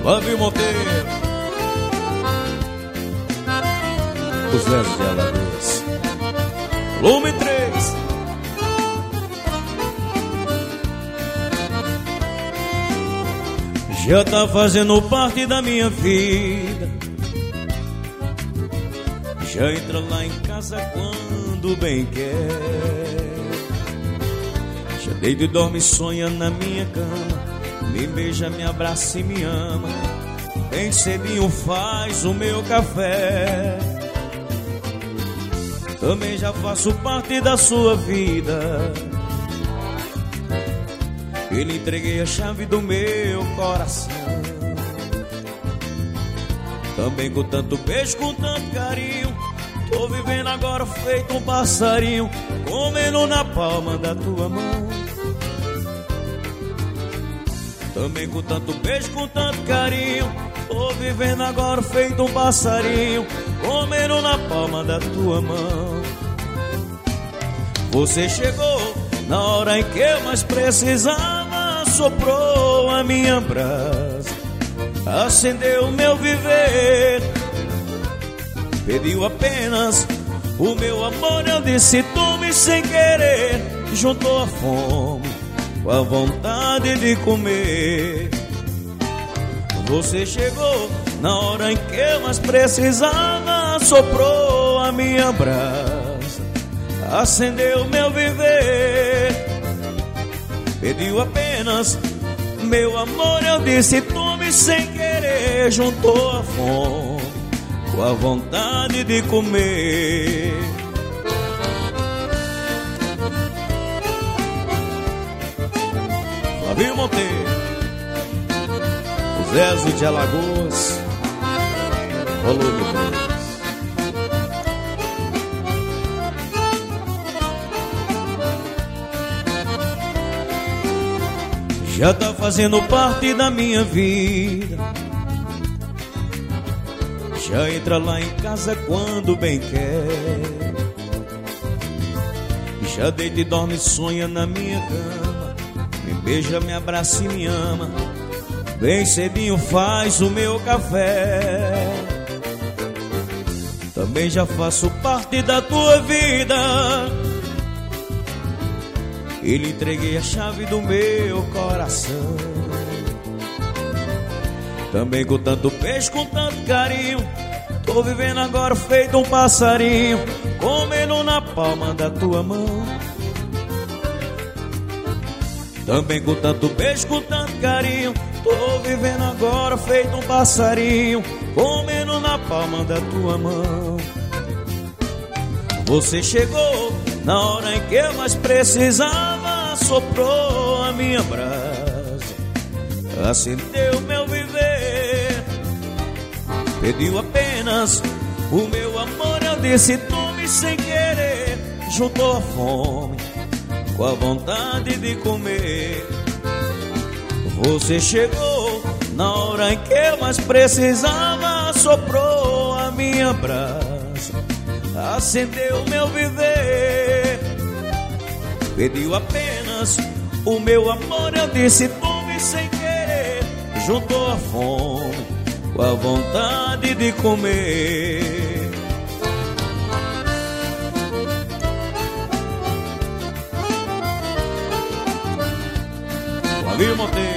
Fábio Monteiro, os Versos de Alagoas, volume 3. Já tá fazendo parte da minha vida. Já entra lá em casa quando bem quer. Já deita e dorme e sonha na minha cama. Me beija, me abraça e me ama. Bem cedinho faz o meu café. Também já faço parte da sua vida. Eu lhe entreguei a chave do meu coração. Também com tanto beijo, com tanto carinho. Tô vivendo agora feito um passarinho, comendo na palma da tua mão. Também com tanto beijo, com tanto carinho. Tô vivendo agora feito um passarinho, comendo na palma da tua mão. Você chegou na hora em que eu mais precisava. Soprou a minha brasa, acendeu o meu viver. Pediu apenas o meu amor, eu disse tome sem querer. Juntou a fome com a vontade de comer. Você chegou na hora em que eu mais precisava. Soprou a minha brasa, acendeu o meu viver. Pediu apenas meu amor, eu disse tome sem querer. Juntou a fome com a vontade de comer. Fábio Monteiro, os Versos de Alagoas, volume 3. Já tá fazendo parte da minha vida. Já entra lá em casa quando bem quer. Já deita e dorme e sonha na minha cama. Me beija, me abraça e me ama. Bem cedinho faz o meu café. Também já faço parte da tua vida. E lhe entreguei a chave do meu coração. Também com tanto beijo, com tanto carinho. Tô vivendo agora feito um passarinho, comendo na palma da tua mão. Também com tanto beijo, com tanto carinho. Tô vivendo agora feito um passarinho, comendo na palma da tua mão. Você chegou na hora em que eu mais precisava. Soprou a minha brasa, acendeu meu viver. Pediu apenas o meu amor, eu disse tome sem querer. Juntou a fome com a vontade de comer. Você chegou na hora em que eu mais precisava. Soprou a minha brasa, acendeu meu viver. Pediu apenas o meu amor, eu disse tome sem querer. Juntou a fome com a vontade de comer. Fábio Monteiro,